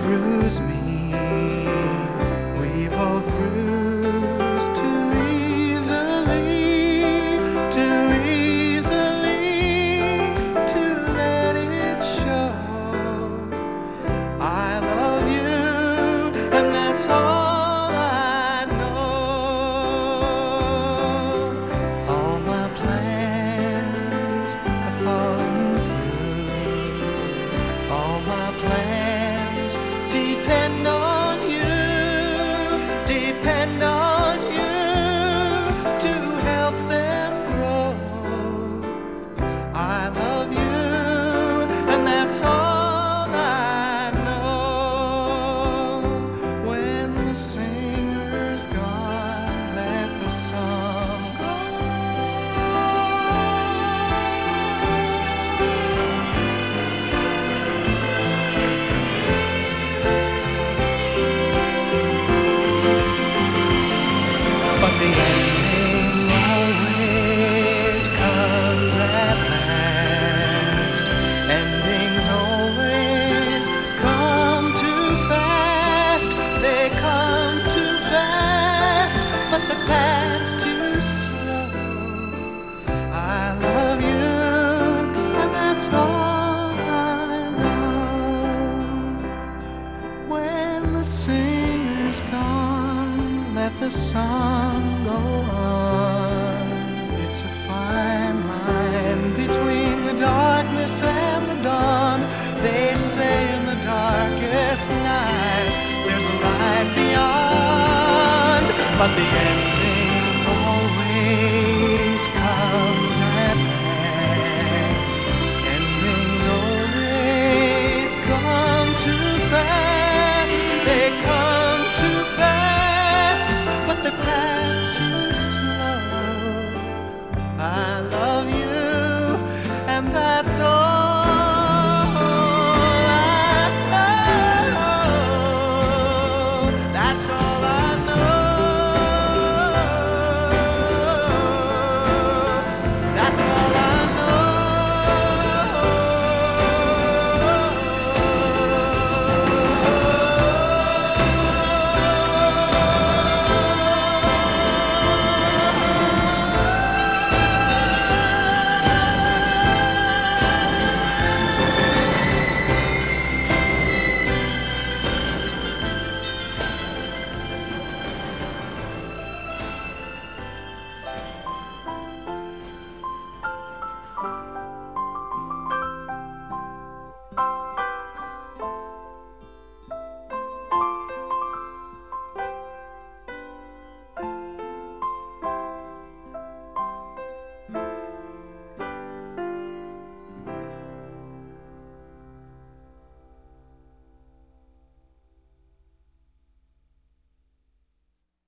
bruise me. We both bruise too easily, to let it show. I love you, and that's all I know. All my plans have fallen through. All my plans depend on you to help them grow. I love you, and that's all I know. When the singer's gone, let the song go. But the ending always comes at last. Endings always come too fast. They come too fast, but they pass too slow. I love you, and that's all I know. When the singer's gone, let the song go on. It's a fine line between the darkness and the dawn. They say in the darkest night there's a light beyond, but the ending